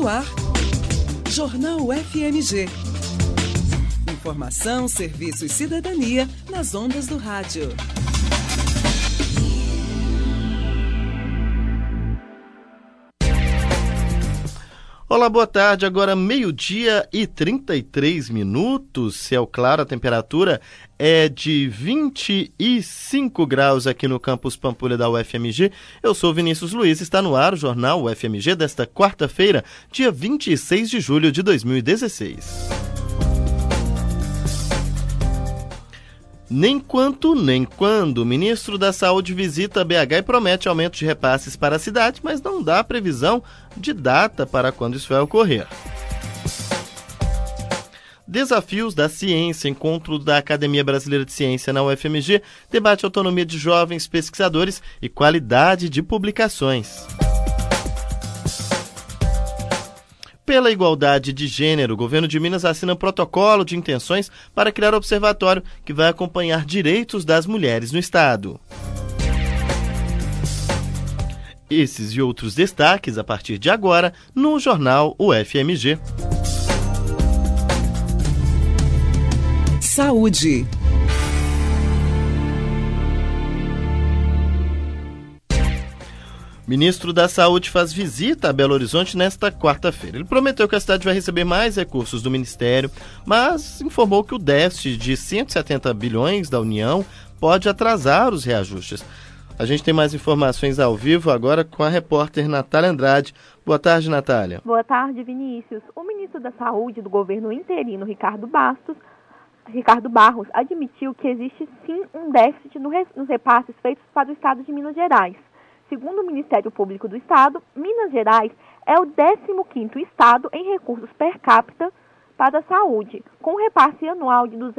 no ar. Jornal UFMG. Informação, serviço e cidadania nas ondas do rádio. Olá, boa tarde. Agora 12h33. Céu claro, a temperatura é de 25 graus aqui no campus Pampulha da UFMG. Eu sou Vinícius Luiz, está no ar o Jornal UFMG desta quarta-feira, dia 26 de julho de 2016. Nem quanto, nem quando. O ministro da Saúde visita a BH e promete aumento de repasses para a cidade, mas não dá previsão de data para quando isso vai ocorrer. Desafios da ciência, encontro da Academia Brasileira de Ciência na UFMG, debate autonomia de jovens pesquisadores e qualidade de publicações. Pela igualdade de gênero, o governo de Minas assina um protocolo de intenções para criar um observatório que vai acompanhar direitos das mulheres no estado. Esses e outros destaques a partir de agora no Jornal UFMG. Saúde. Ministro da Saúde faz visita a Belo Horizonte nesta quarta-feira. Ele prometeu que a cidade vai receber mais recursos do Ministério, mas informou que o déficit de 170 bilhões da União pode atrasar os reajustes. A gente tem mais informações ao vivo agora com a repórter Natália Andrade. Boa tarde, Natália. Boa tarde, Vinícius. O ministro da Saúde do governo interino, Ricardo Barros, admitiu que existe sim um déficit nos repasses feitos para o estado de Minas Gerais. Segundo o Ministério Público do Estado, Minas Gerais é o 15º estado em recursos per capita para a saúde, com um repasse anual de R$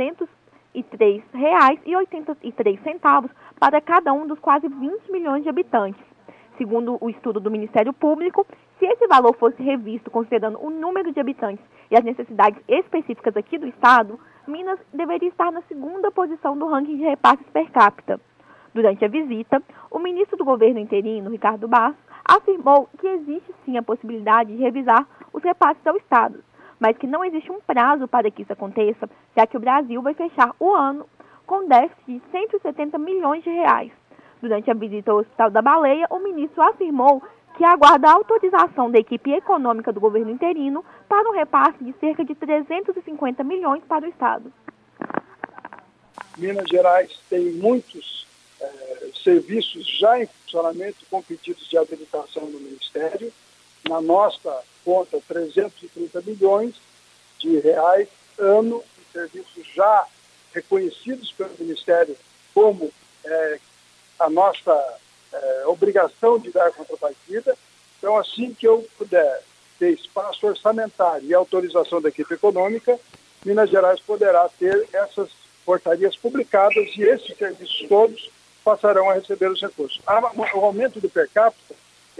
203,83 para cada um dos quase 20 milhões de habitantes. Segundo o estudo do Ministério Público, se esse valor fosse revisto considerando o número de habitantes e as necessidades específicas aqui do estado, Minas deveria estar na segunda posição do ranking de repasses per capita. Durante a visita, o ministro do governo interino, Ricardo Barros, afirmou que existe sim a possibilidade de revisar os repasses ao Estado, mas que não existe um prazo para que isso aconteça, já que o Brasil vai fechar o ano com déficit de 170 milhões de reais. Durante a visita ao Hospital da Baleia, o ministro afirmou que aguarda a autorização da equipe econômica do governo interino para um repasse de cerca de 350 milhões para o Estado. Minas Gerais tem muitos serviços já em funcionamento com pedidos de habilitação do Ministério. Na nossa conta, 330 milhões de reais ano de serviços já reconhecidos pelo Ministério como a nossa obrigação de dar contrapartida. Então, assim que eu puder ter espaço orçamentário e autorização da equipe econômica, Minas Gerais poderá ter essas portarias publicadas e esses serviços todos passarão a receber os recursos. O aumento do per capita,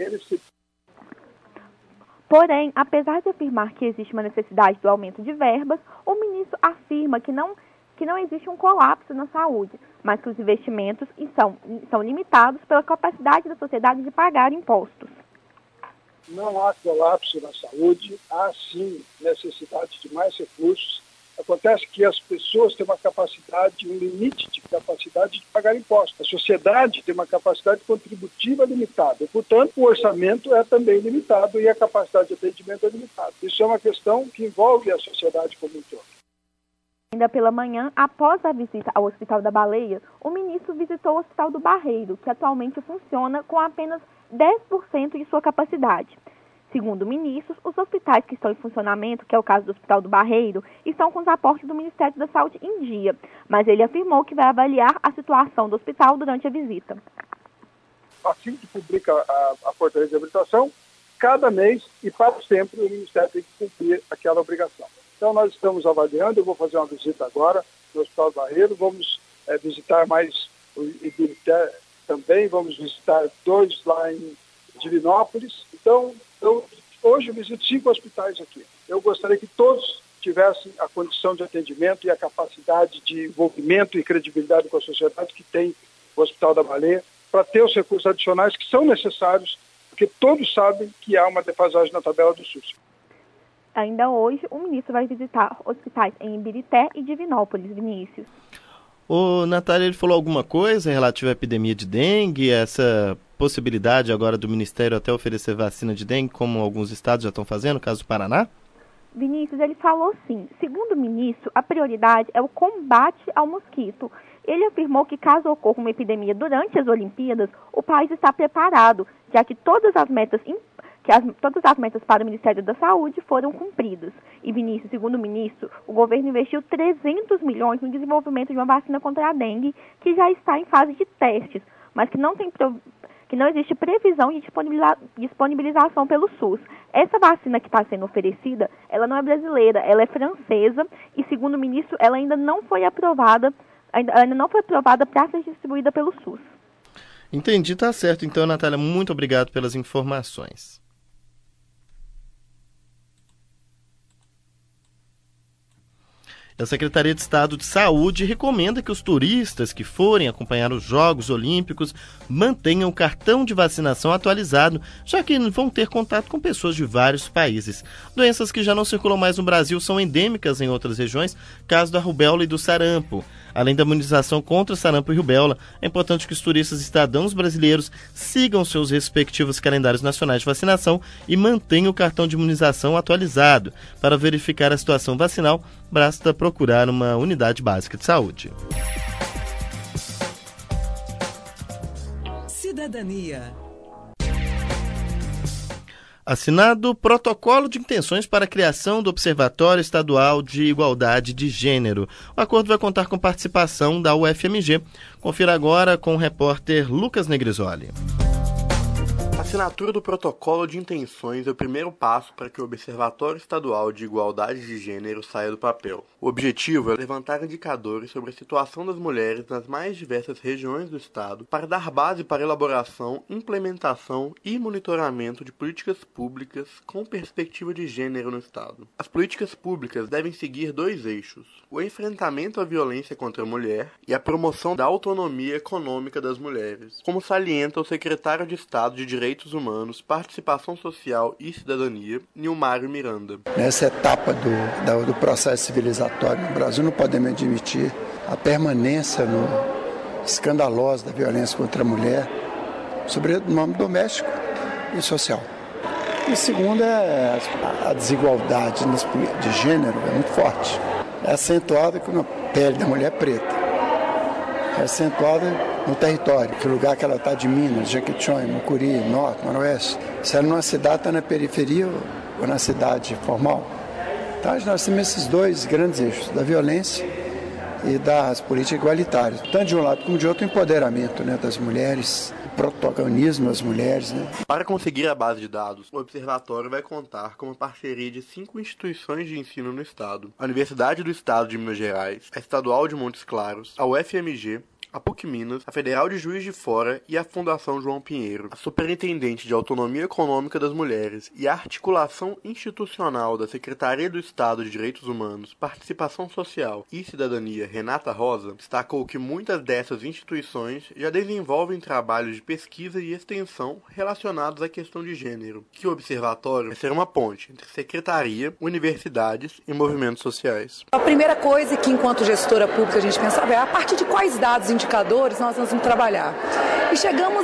Porém, apesar de afirmar que existe uma necessidade do aumento de verbas, o ministro afirma que não existe um colapso na saúde, mas que os investimentos são limitados pela capacidade da sociedade de pagar impostos. Não há colapso na saúde, há sim necessidade de mais recursos. Acontece que as pessoas têm uma capacidade, um limite de capacidade de pagar impostos. A sociedade tem uma capacidade contributiva limitada. Portanto, o orçamento é também limitado e a capacidade de atendimento é limitada. Isso é uma questão que envolve a sociedade como um todo. Ainda pela manhã, após a visita ao Hospital da Baleia, o ministro visitou o Hospital do Barreiro, que atualmente funciona com apenas 10% de sua capacidade. Segundo ministros, os hospitais que estão em funcionamento, que é o caso do Hospital do Barreiro, estão com os aportes do Ministério da Saúde em dia, mas ele afirmou que vai avaliar a situação do hospital durante a visita. Assim que publica a portaria de habilitação, cada mês e para sempre o Ministério tem que cumprir aquela obrigação. Então nós estamos avaliando, eu vou fazer uma visita agora no Hospital do Barreiro, vamos visitar mais o Ibirité também, vamos visitar 2 lá em Divinópolis. Então, hoje eu visito 5 hospitais aqui. Eu gostaria que todos tivessem a condição de atendimento e a capacidade de envolvimento e credibilidade com a sociedade que tem o Hospital da Baleia, para ter os recursos adicionais que são necessários, porque todos sabem que há uma defasagem na tabela do SUS. Ainda hoje, o ministro vai visitar hospitais em Ibirité e Divinópolis, Vinícius. O Natália, ele falou alguma coisa relativa à epidemia de dengue, essa possibilidade agora do Ministério até oferecer vacina de dengue, como alguns estados já estão fazendo, no caso do Paraná? Vinícius, ele falou sim. Segundo o ministro, a prioridade é o combate ao mosquito. Ele afirmou que caso ocorra uma epidemia durante as Olimpíadas, o país está preparado, já que todas as metas para o Ministério da Saúde foram cumpridas. E, Vinícius, segundo o ministro, o governo investiu 300 milhões no desenvolvimento de uma vacina contra a dengue, que já está em fase de testes, mas que não existe previsão de disponibilização pelo SUS. Essa vacina que está sendo oferecida, ela não é brasileira, ela é francesa e, segundo o ministro, ela ainda não foi aprovada para ser distribuída pelo SUS. Entendi, tá certo. Então, Natália, muito obrigado pelas informações. A Secretaria de Estado de Saúde recomenda que os turistas que forem acompanhar os Jogos Olímpicos mantenham o cartão de vacinação atualizado, já que vão ter contato com pessoas de vários países. Doenças que já não circulam mais no Brasil são endêmicas em outras regiões, caso da rubéola e do sarampo. Além da imunização contra sarampo e rubéola, é importante que os turistas e cidadãos brasileiros sigam seus respectivos calendários nacionais de vacinação e mantenham o cartão de imunização atualizado. Para verificar a situação vacinal, basta procurar uma unidade básica de saúde. Cidadania. Assinado Protocolo de Intenções para a Criação do Observatório Estadual de Igualdade de Gênero. O acordo vai contar com participação da UFMG. Confira agora com o repórter Lucas Negrisoli. A assinatura do Protocolo de Intenções é o primeiro passo para que o Observatório Estadual de Igualdade de Gênero saia do papel. O objetivo é levantar indicadores sobre a situação das mulheres nas mais diversas regiões do Estado para dar base para a elaboração, implementação e monitoramento de políticas públicas com perspectiva de gênero no Estado. As políticas públicas devem seguir dois eixos: o enfrentamento à violência contra a mulher e a promoção da autonomia econômica das mulheres, como salienta o secretário de Estado de Direitos Humanos, Participação Social e Cidadania, Nilmário Miranda. Nessa etapa do processo civilizatório no Brasil, não podemos admitir a permanência escandalosa da violência contra a mulher, sobretudo no âmbito doméstico e social. E segundo, a desigualdade de gênero é muito forte. É acentuada com a pele da mulher preta. É acentuada no território, que lugar que ela está de Minas, Jequitinhonha, Mucuri, Norte, Noroeste. Se ela numa cidade está na periferia ou na cidade formal. Então nós temos esses dois grandes eixos, da violência e das políticas igualitárias. Tanto de um lado como de outro, o empoderamento, né, das mulheres, o protagonismo das mulheres. Né. Para conseguir a base de dados, o Observatório vai contar com uma parceria de 5 instituições de ensino no Estado: a Universidade do Estado de Minas Gerais, a Estadual de Montes Claros, a UFMG, a PUC Minas, a Federal de Juiz de Fora e a Fundação João Pinheiro. A Superintendente de Autonomia Econômica das Mulheres e a Articulação Institucional da Secretaria do Estado de Direitos Humanos, Participação Social e Cidadania, Renata Rosa, destacou que muitas dessas instituições já desenvolvem trabalhos de pesquisa e extensão relacionados à questão de gênero, que o Observatório vai ser uma ponte entre secretaria, universidades e movimentos sociais. A primeira coisa que, enquanto gestora pública, a gente pensava é a partir de quais dados, indicadores nós vamos trabalhar. E chegamos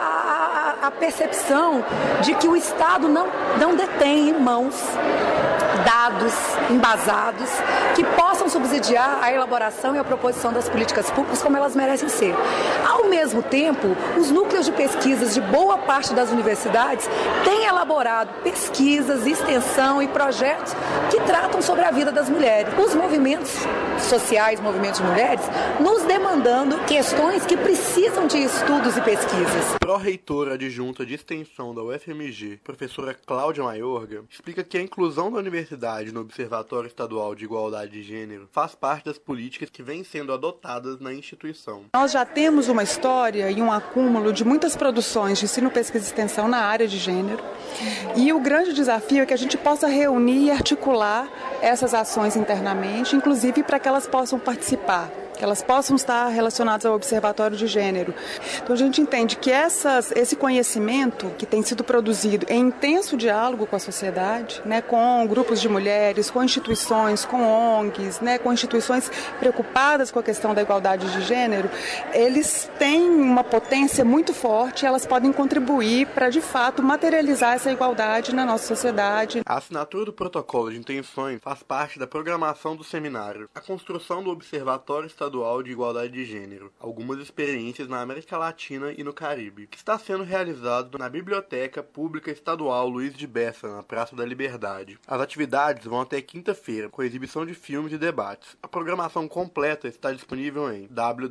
à percepção de que o Estado não detém em mãos dados embasados que possam subsidiar a elaboração e a proposição das políticas públicas como elas merecem ser. Ao mesmo tempo, os núcleos de pesquisas de boa parte das universidades têm elaborado pesquisas, extensão e projetos que tratam sobre a vida das mulheres. Os movimentos sociais, movimentos de mulheres, nos demandando questões que precisam de estudos e pesquisas. Pró-reitora adjunta de extensão da UFMG, professora Cláudia Maiorga, explica que a inclusão da universidade no Observatório Estadual de Igualdade de Gênero faz parte das políticas que vêm sendo adotadas na instituição. Nós já temos uma história e um acúmulo de muitas produções de ensino, pesquisa e extensão na área de gênero, e o grande desafio é que a gente possa reunir e articular essas ações internamente, inclusive para que elas possam participar, que elas possam estar relacionadas ao Observatório de Gênero. Então a gente entende que esse conhecimento que tem sido produzido em intenso diálogo com a sociedade, né, com grupos de mulheres, com instituições, com ONGs, né, com instituições preocupadas com a questão da igualdade de gênero, eles têm uma potência muito forte e elas podem contribuir para, de fato, materializar essa igualdade na nossa sociedade. A assinatura do protocolo de intenções faz parte da programação do seminário, a construção do Observatório Estadual de Igualdade de Gênero, algumas experiências na América Latina e no Caribe, que está sendo realizado na Biblioteca Pública Estadual Luiz de Bessa, na Praça da Liberdade. As atividades vão até quinta-feira, com exibição de filmes e debates. A programação completa está disponível em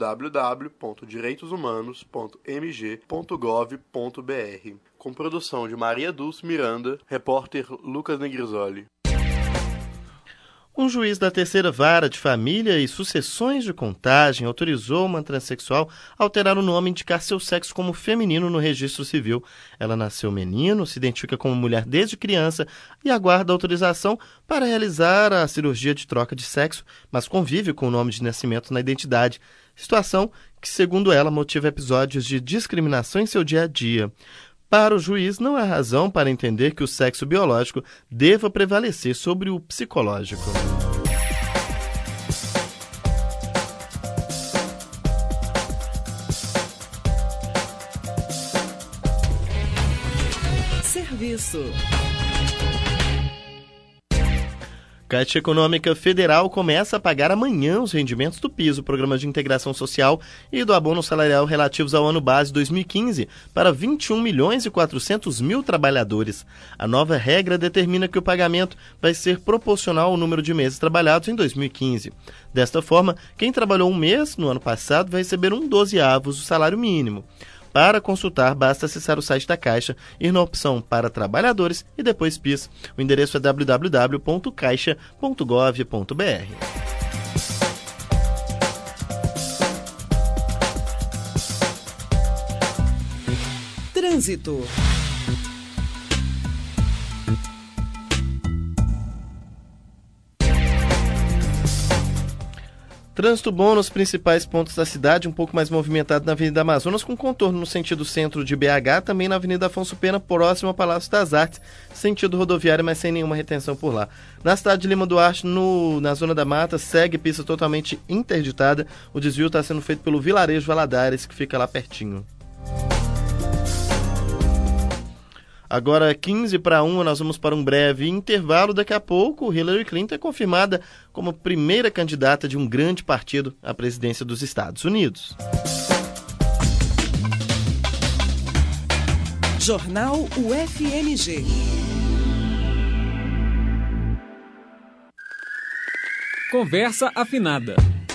www.direitoshumanos.mg.gov.br, com produção de Maria Dulce Miranda, repórter Lucas Negrisoli. Um juiz da terceira vara de família e sucessões de contagem autorizou uma transexual a alterar o nome e indicar seu sexo como feminino no registro civil. Ela nasceu menino, se identifica como mulher desde criança e aguarda autorização para realizar a cirurgia de troca de sexo, mas convive com o nome de nascimento na identidade. Situação que, segundo ela, motiva episódios de discriminação em seu dia a dia. Para o juiz, não há razão para entender que o sexo biológico deva prevalecer sobre o psicológico. Serviço. Caixa Econômica Federal começa a pagar amanhã os rendimentos do piso, Programa de Integração Social e do abono salarial relativos ao ano base 2015 para 21.400.000 trabalhadores. A nova regra determina que o pagamento vai ser proporcional ao número de meses trabalhados em 2015. Desta forma, quem trabalhou um mês no ano passado vai receber 1/12 do salário mínimo. Para consultar, basta acessar o site da Caixa, ir na opção para trabalhadores e depois PIS. O endereço é www.caixa.gov.br. Trânsito. Trânsito bom nos principais pontos da cidade, um pouco mais movimentado na Avenida Amazonas, com contorno no sentido centro de BH, também na Avenida Afonso Pena, próximo ao Palácio das Artes, sentido rodoviário, mas sem nenhuma retenção por lá. Na cidade de Lima Duarte, na Zona da Mata, segue pista totalmente interditada. O desvio está sendo feito pelo Vilarejo Valadares, que fica lá pertinho. Agora, 12:45, nós vamos para um breve intervalo. Daqui a pouco, Hillary Clinton é confirmada como primeira candidata de um grande partido à presidência dos Estados Unidos. Jornal UFMG. Conversa afinada.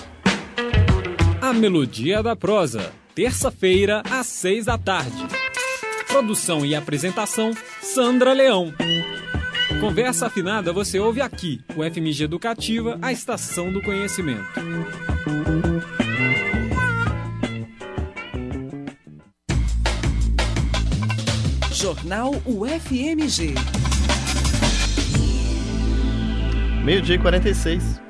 A melodia da prosa. Terça-feira, às 18h. Produção e apresentação, Sandra Leão. Conversa afinada você ouve aqui, o FMG Educativa, a estação do conhecimento. Jornal UFMG. 12:46.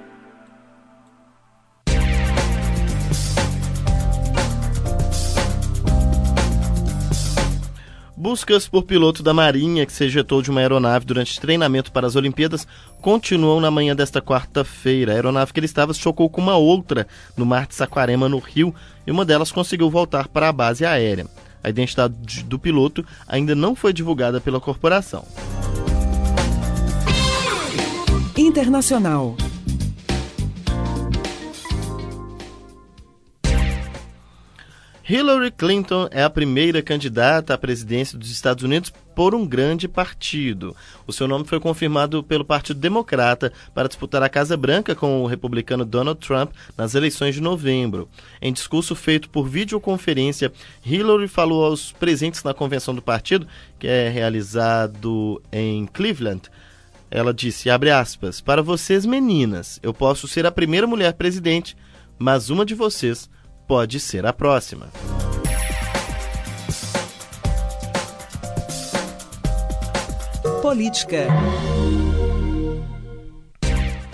Buscas por piloto da Marinha que se ejetou de uma aeronave durante treinamento para as Olimpíadas continuam na manhã desta quarta-feira. A aeronave que ele estava se chocou com uma outra no Mar de Saquarema, no Rio, e uma delas conseguiu voltar para a base aérea. A identidade do piloto ainda não foi divulgada pela corporação. Internacional. Hillary Clinton é a primeira candidata à presidência dos Estados Unidos por um grande partido. O seu nome foi confirmado pelo Partido Democrata para disputar a Casa Branca com o republicano Donald Trump nas eleições de novembro. Em discurso feito por videoconferência, Hillary falou aos presentes na convenção do partido, que é realizado em Cleveland. Ela disse, abre aspas, para vocês meninas, eu posso ser a primeira mulher presidente, mas uma de vocês pode ser a próxima. Política.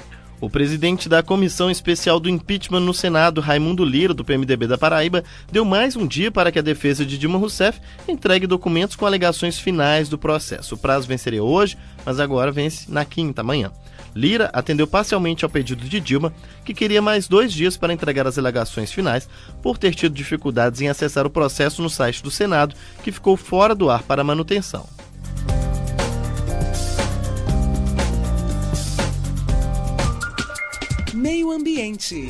O presidente da Comissão Especial do Impeachment no Senado, Raimundo Lira, do PMDB da Paraíba, deu mais um dia para que a defesa de Dilma Rousseff entregue documentos com alegações finais do processo. O prazo venceria hoje, mas agora vence na quinta, amanhã. Lira atendeu parcialmente ao pedido de Dilma, que queria mais 2 dias para entregar as alegações finais, por ter tido dificuldades em acessar o processo no site do Senado, que ficou fora do ar para manutenção. Meio Ambiente.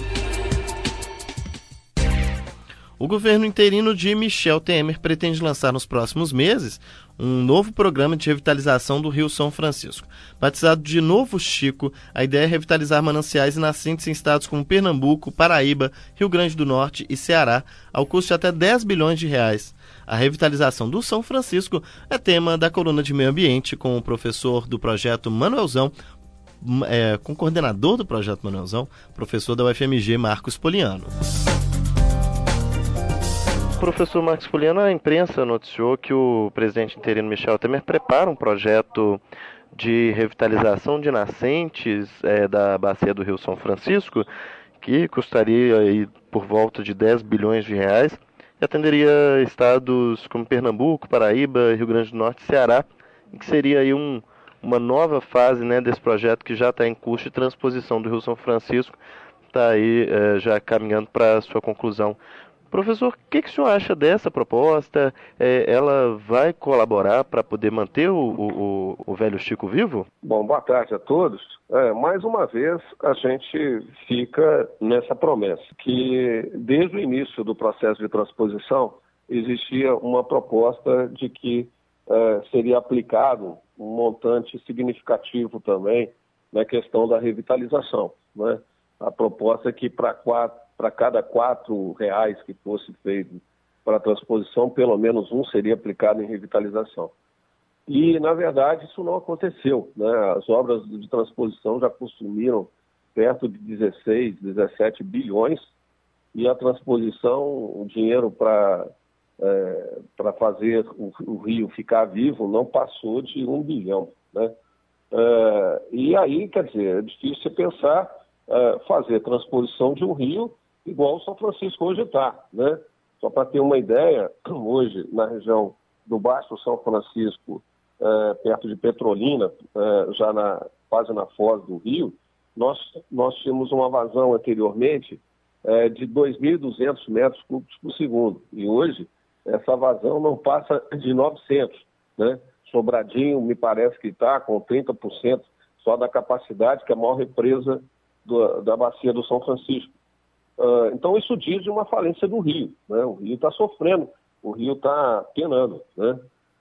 O governo interino de Michel Temer pretende lançar nos próximos meses um novo programa de revitalização do Rio São Francisco. Batizado de Novo Chico, a ideia é revitalizar mananciais e nascentes em estados como Pernambuco, Paraíba, Rio Grande do Norte e Ceará, ao custo de até 10 bilhões de reais. A revitalização do São Francisco é tema da coluna de Meio Ambiente com o professor do projeto Manuelzão, com o coordenador do projeto Manuelzão, professor da UFMG, Marcos Poliano. Professor Marcos Poliano, a imprensa noticiou que o presidente interino Michel Temer prepara um projeto de revitalização de nascentes da bacia do Rio São Francisco, que custaria aí por volta de 10 bilhões de reais e atenderia estados como Pernambuco, Paraíba, Rio Grande do Norte e Ceará, que seria aí uma nova fase, né, desse projeto que já está em curso de transposição do Rio São Francisco, está aí já caminhando para a sua conclusão. Professor, o que o senhor acha dessa proposta? Ela vai colaborar para poder manter o velho Chico vivo? Bom, boa tarde a todos. Mais uma vez, a gente fica nessa promessa, que desde o início do processo de transposição, existia uma proposta de que seria aplicado um montante significativo também na questão da revitalização, né? A proposta é que para cada R$4 que fosse feito para a transposição, pelo menos um seria aplicado em revitalização. E, na verdade, isso não aconteceu, né? As obras de transposição já consumiram perto de 16, 17 bilhões e a transposição, o dinheiro para fazer o rio ficar vivo não passou de 1 bilhão, né? E aí, quer dizer, é difícil você pensar fazer transposição de um rio igual o São Francisco hoje está, né? Só para ter uma ideia, hoje na região do Baixo São Francisco, perto de Petrolina, quase na foz do rio, nós tínhamos uma vazão anteriormente de 2.200 metros cúbicos por segundo. E hoje essa vazão não passa de 900, né? Sobradinho me parece que está com 30% só da capacidade, que é a maior represa da bacia do São Francisco. Então isso diz de uma falência do rio, né? O rio está sofrendo, o rio está penando, né?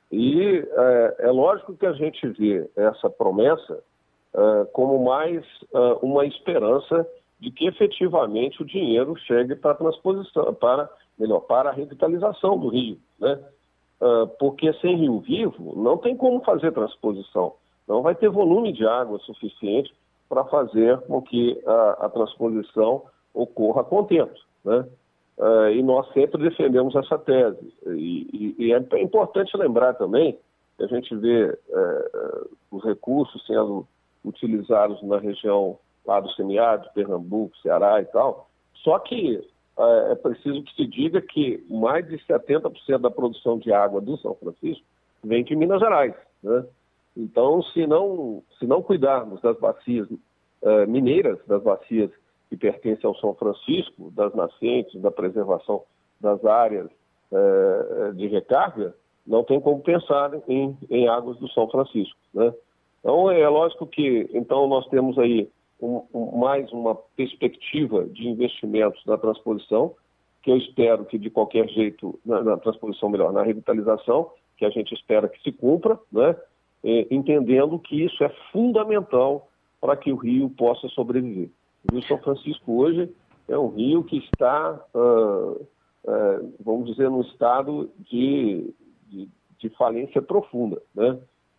E é lógico que a gente vê essa promessa como mais uma esperança de que efetivamente o dinheiro chegue para a transposição, para a revitalização do rio, né? Porque sem rio vivo não tem como fazer transposição, não vai ter volume de água suficiente para fazer com que a transposição ocorra a contento, né? E nós sempre defendemos essa tese. E é importante lembrar também que a gente vê os recursos sendo utilizados na região lá do semiárido, Pernambuco, Ceará e tal, só que é preciso que se diga que mais de 70% da produção de água do São Francisco vem de Minas Gerais, né? Então, se não cuidarmos das bacias mineiras, das bacias que pertencem ao São Francisco, das nascentes, da preservação das áreas de recarga, não tem como pensar em águas do São Francisco, né? Então, é lógico que nós temos aí mais uma perspectiva de investimentos na transposição, que eu espero que de qualquer jeito, na transposição melhor, na revitalização, que a gente espera que se cumpra, né? Entendendo que isso é fundamental para que o rio possa sobreviver. O Rio São Francisco hoje é um rio que está, vamos dizer, num estado de falência profunda, né?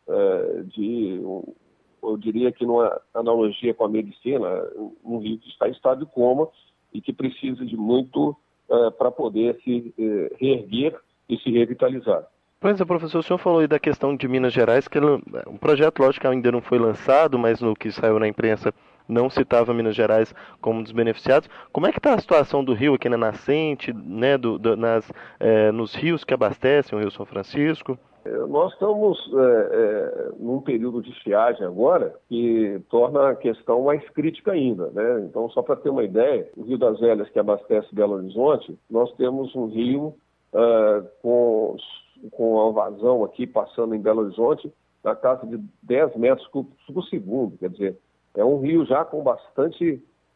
Eu diria que numa analogia com a medicina, um rio que está em estado de coma e que precisa de muito para poder se reerguer e se revitalizar. Pois é, professor, o senhor falou aí da questão de Minas Gerais, que o projeto, lógico, ainda não foi lançado, mas no que saiu na imprensa não citava Minas Gerais como um dos beneficiados. Como é que está a situação do rio aqui na nascente, né, nos rios que abastecem o Rio São Francisco? Nós estamos num período de estiagem agora que torna a questão mais crítica ainda, né? Então, só para ter uma ideia, o Rio das Velhas, que abastece Belo Horizonte, nós temos um rio com uma vazão aqui passando em Belo Horizonte na casa de 10 metros cúbicos por segundo, quer dizer, é um rio já com bastante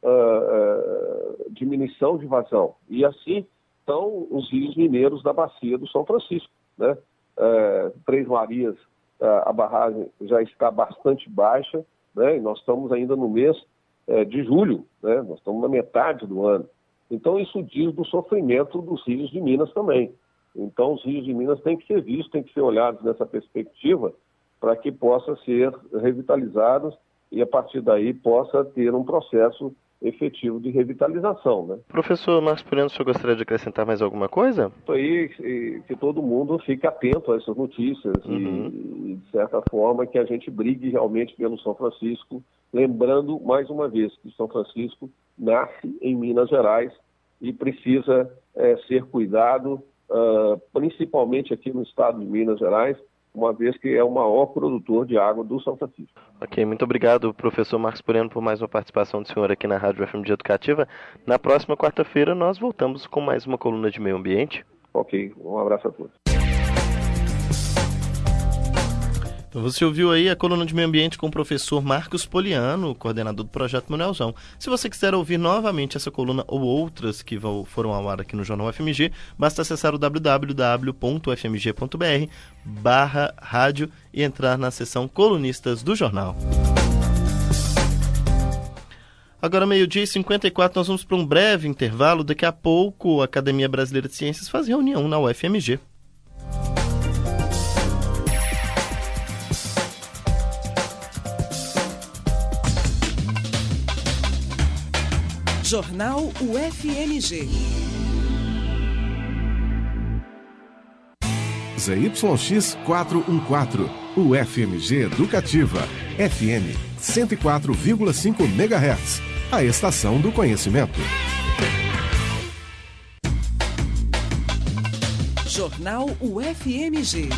diminuição de vazão. E assim são os rios mineiros da bacia do São Francisco, né? Três Marias, a barragem já está bastante baixa, né? E nós estamos ainda no mês de julho, né? Nós estamos na metade do ano. Então isso diz do sofrimento dos rios de Minas também. Então os rios de Minas têm que ser vistos, têm que ser olhados nessa perspectiva para que possa ser revitalizados e a partir daí possa ter um processo efetivo de revitalização, né? Professor Marcos Poliano, o senhor gostaria de acrescentar mais alguma coisa? Isso aí, que todo mundo fique atento a essas notícias e, de certa forma, que a gente brigue realmente pelo São Francisco, lembrando, mais uma vez, que São Francisco nasce em Minas Gerais e precisa ser cuidado, principalmente aqui no estado de Minas Gerais, uma vez que é o maior produtor de água do São Francisco. Ok, muito obrigado, professor Marcos Poliano, por mais uma participação do senhor aqui na Rádio FMG Educativa. Na próxima quarta-feira nós voltamos com mais uma coluna de meio ambiente. Ok, um abraço a todos. Então você ouviu aí a coluna de meio ambiente com o professor Marcos Poliano, coordenador do Projeto Manuelzão. Se você quiser ouvir novamente essa coluna ou outras que foram ao ar aqui no Jornal FMG, basta acessar o www.fmg.br/rádio e entrar na seção Colunistas do Jornal. Agora, 12h54, nós vamos para um breve intervalo. Daqui a pouco, a Academia Brasileira de Ciências faz reunião na UFMG. Jornal UFMG. ZYX 414, UFMG Educativa, FM 104,5 MHz, a estação do conhecimento. Jornal UFMG.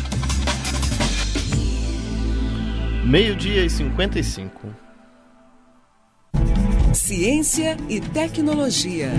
12h55. Ciência e tecnologia.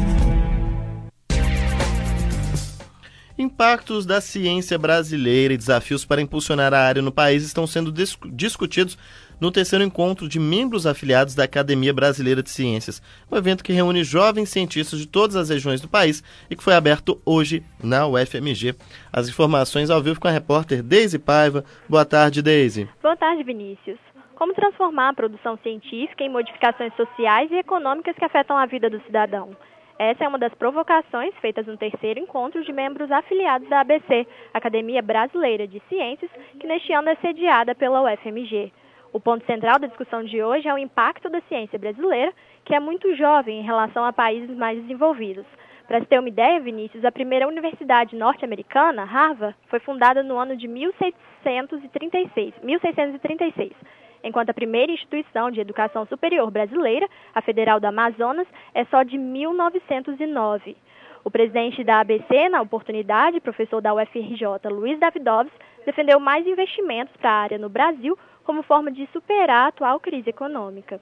Impactos da ciência brasileira e desafios para impulsionar a área no país estão sendo discutidos no terceiro encontro de membros afiliados da Academia Brasileira de Ciências, um evento que reúne jovens cientistas de todas as regiões do país e que foi aberto hoje na UFMG. As informações ao vivo com a repórter Deise Paiva. Boa tarde, Deise. Boa tarde, Vinícius. Como transformar a produção científica em modificações sociais e econômicas que afetam a vida do cidadão? Essa é uma das provocações feitas no terceiro encontro de membros afiliados da ABC, Academia Brasileira de Ciências, que neste ano é sediada pela UFMG. O ponto central da discussão de hoje é o impacto da ciência brasileira, que é muito jovem em relação a países mais desenvolvidos. Para se ter uma ideia, Vinícius, a primeira universidade norte-americana, Harvard, foi fundada no ano de 1636. Enquanto a primeira instituição de educação superior brasileira, a Federal do Amazonas, é só de 1909. O presidente da ABC, na oportunidade, professor da UFRJ, Luiz Davidovski, defendeu mais investimentos para a área no Brasil como forma de superar a atual crise econômica.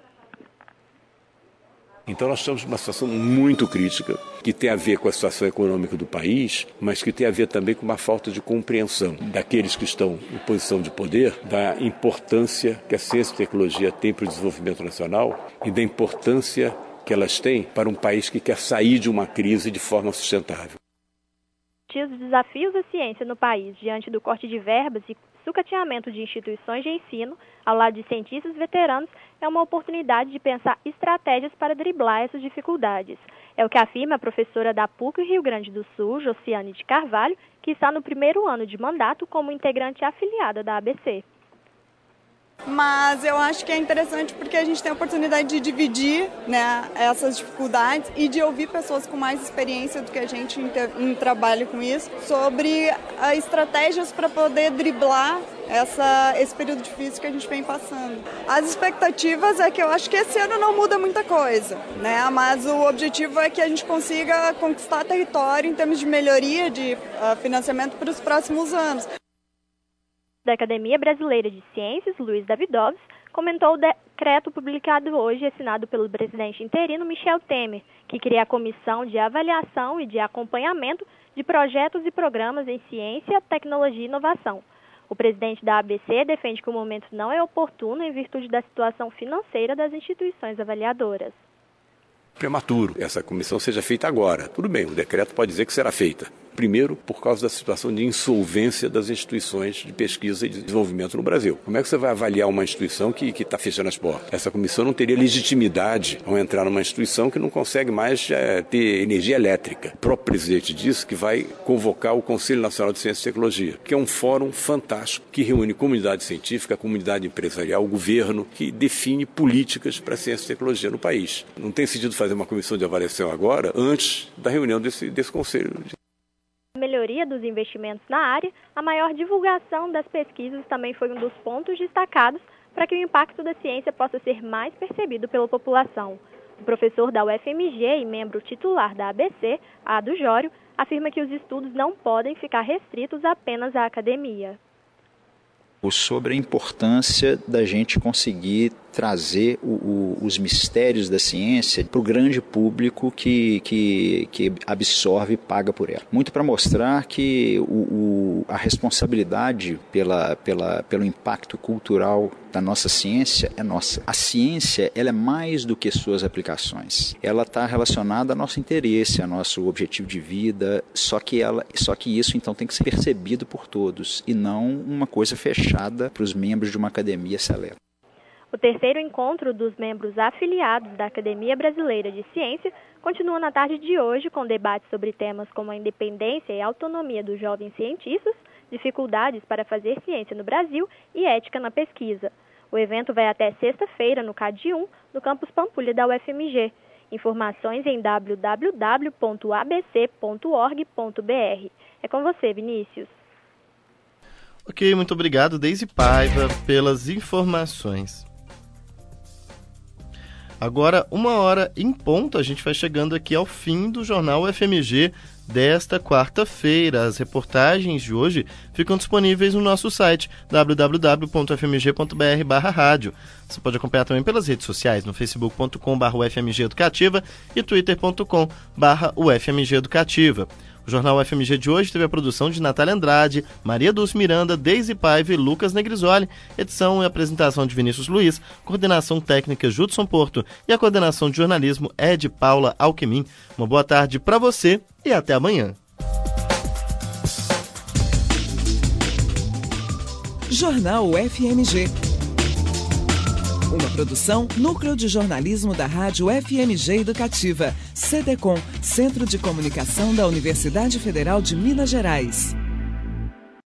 Então nós estamos numa situação muito crítica, que tem a ver com a situação econômica do país, mas que tem a ver também com uma falta de compreensão daqueles que estão em posição de poder, da importância que a ciência e a tecnologia têm para o desenvolvimento nacional e da importância que elas têm para um país que quer sair de uma crise de forma sustentável. Os desafios da ciência no país diante do corte de verbas e sucateamento de instituições de ensino, ao lado de cientistas veteranos, é uma oportunidade de pensar estratégias para driblar essas dificuldades. É o que afirma a professora da PUC Rio Grande do Sul, Josiane de Carvalho, que está no primeiro ano de mandato como integrante afiliada da ABC. Mas eu acho que é interessante porque a gente tem a oportunidade de dividir, né, essas dificuldades e de ouvir pessoas com mais experiência do que a gente em trabalho com isso, sobre estratégias para poder driblar esse período difícil que a gente vem passando. As expectativas é que eu acho que esse ano não muda muita coisa, né? Mas o objetivo é que a gente consiga conquistar território em termos de melhoria de financiamento para os próximos anos. Da Academia Brasileira de Ciências, Luiz Davidovs, comentou o decreto publicado hoje e assinado pelo presidente interino Michel Temer, que cria a Comissão de Avaliação e de Acompanhamento de Projetos e Programas em Ciência, Tecnologia e Inovação. O presidente da ABC defende que o momento não é oportuno em virtude da situação financeira das instituições avaliadoras. Prematuro essa comissão seja feita agora. Tudo bem, o decreto pode dizer que será feita. Primeiro, por causa da situação de insolvência das instituições de pesquisa e de desenvolvimento no Brasil. Como é que você vai avaliar uma instituição que está fechando as portas? Essa comissão não teria legitimidade ao entrar numa instituição que não consegue mais ter energia elétrica. O próprio presidente disse que vai convocar o Conselho Nacional de Ciência e Tecnologia, que é um fórum fantástico que reúne comunidade científica, comunidade empresarial, o governo, que define políticas para a ciência e tecnologia no país. Não tem sentido fazer uma comissão de avaliação agora, antes da reunião desse conselho. A melhoria dos investimentos na área, a maior divulgação das pesquisas também foi um dos pontos destacados para que o impacto da ciência possa ser mais percebido pela população. O professor da UFMG e membro titular da ABC, Ado Jório, afirma que os estudos não podem ficar restritos apenas à academia. Sobre a importância da gente conseguir trazer os mistérios da ciência para o grande público que absorve e paga por ela. Muito para mostrar que a responsabilidade pelo impacto cultural da nossa ciência é nossa. A ciência, ela é mais do que suas aplicações. Ela está relacionada ao nosso interesse, ao nosso objetivo de vida, só que isso então tem que ser percebido por todos e não uma coisa fechada para os membros de uma academia seleta. O terceiro encontro dos membros afiliados da Academia Brasileira de Ciência continua na tarde de hoje com debates sobre temas como a independência e a autonomia dos jovens cientistas, dificuldades para fazer ciência no Brasil e ética na pesquisa. O evento vai até sexta-feira no CAD 1, no campus Pampulha da UFMG. Informações em www.abc.org.br. É com você, Vinícius. Ok, muito obrigado, Deise Paiva, pelas informações. Agora, 1h em ponto, a gente vai chegando aqui ao fim do Jornal UFMG desta quarta-feira. As reportagens de hoje ficam disponíveis no nosso site www.fmg.br/rádio. Você pode acompanhar também pelas redes sociais no facebook.com/ufmgeeducativa e twitter.com/ufmgeeducativa. O Jornal UFMG de hoje teve a produção de Natália Andrade, Maria Dulce Miranda, Deise Paiva e Lucas Negrisoli, edição e apresentação de Vinícius Luiz, coordenação técnica Judson Porto e a coordenação de jornalismo é de Paula Alquemin. Uma boa tarde para você e até amanhã. Jornal UFMG. Uma produção Núcleo de Jornalismo da Rádio UFMG Educativa, CDCom, Centro de Comunicação da Universidade Federal de Minas Gerais.